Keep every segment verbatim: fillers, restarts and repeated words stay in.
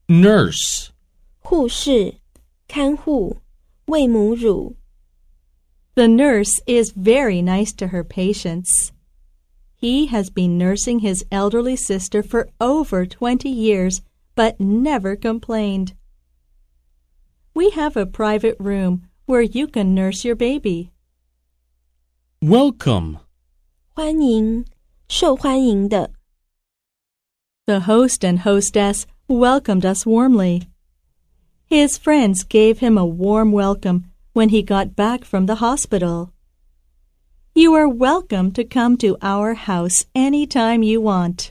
Nurse. 护士、看护、喂母乳。 The nurse is very nice to her patients. He has been nursing his elderly sister for over twenty years, but never complained. We have a private room where you can nurse your baby. Welcome. 欢迎，受欢迎的。 The host and hostess welcomed us warmly. His friends gave him a warm welcome when he got back from the hospital. You are welcome to come to our house any time you want.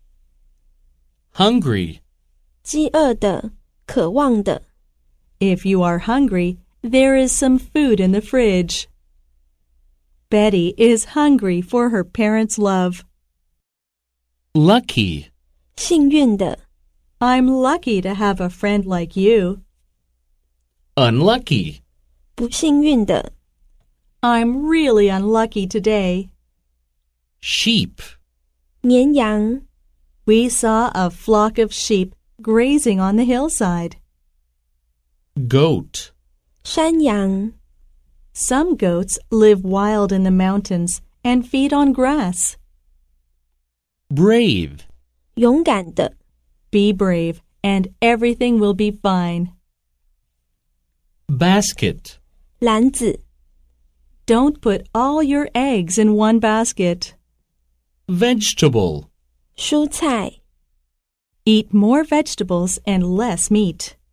Hungry. 饥饿的，渴望的。 If you are hungry, there is some food in the fridge. Betty is hungry for her parents' love. Lucky. 幸运的。 I'm lucky to have a friend like you. Unlucky. 不幸运的。 I'm really unlucky today. Sheep. 绵羊。 We saw a flock of sheep grazing on the hillside. Goat. 山羊。 Some goats live wild in the mountains and feed on grass. Brave. 勇敢的。 Be brave and everything will be fine. Basket. 篮子。 Don't put all your eggs in one basket. Vegetable. 蔬菜。 Eat more vegetables and less meat.